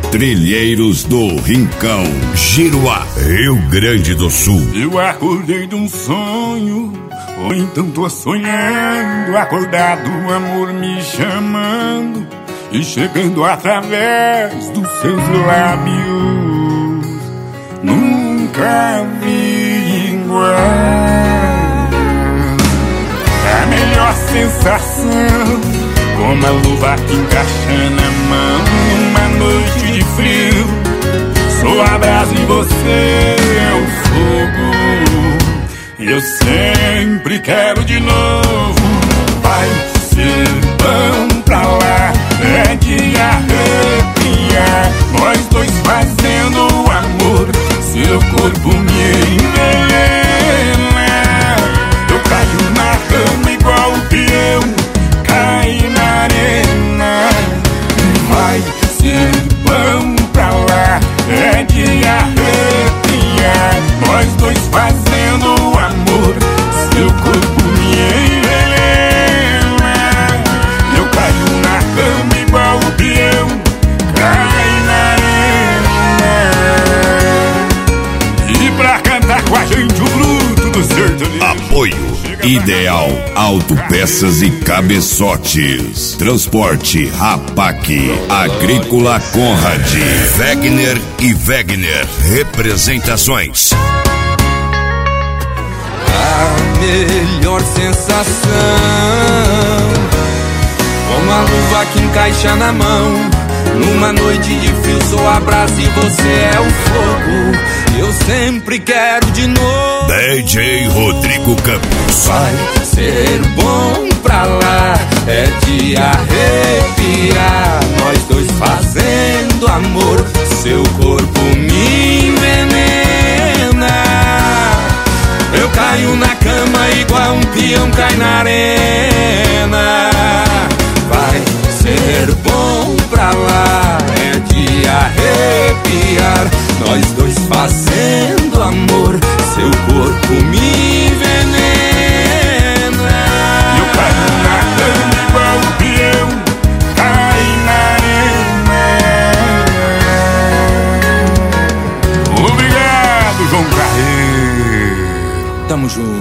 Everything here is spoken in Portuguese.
Trilheiros do Rincão, Giruá, Rio Grande do Sul. Eu acordei de um sonho, ou então tô sonhando, acordado, o amor me chamando e chegando através dos seus lábios. Nunca vi igual. A melhor sensação, como a luva que encaixa na mão. Uma noite de frio, sou a brasa e você é o fogo. Eu sempre quero de novo. Vai ser bom pra lá, é de arrepiar. Nós dois fazendo amor, seu corpo me envenena. Eu caio na cama igual o peão cai na arena. Vai ser bom pra lá, é de arrepiar. Nós dois fazendo amor, seu corpo me envenena. Eu caio na cama igual o peão cai na arena. E pra cantar com a gente o bruto do sertanejo. Apoio Ideal Autopeças e Cabeçotes, Transporte Rapac, Agrícola Conrad, Wegner e Wegner Representações. A melhor sensação, como a luva que encaixa na mão. Numa noite de frio sou a brasa e você é o fogo. Eu sempre quero de novo. DJ Rodrigo Campos. Vai ser bom pra lá, é de arrepiar. Nós dois fazendo amor, seu corpo me envenena. Eu caio na cama igual um peão cai na arena. Vai ser bom pra lá, é de arrepiar. Nós dois fazendo amor, seu corpo me envenena. Eu caio na cama igual o peão cai na arena. Obrigado, João Carreiro. Tamo junto.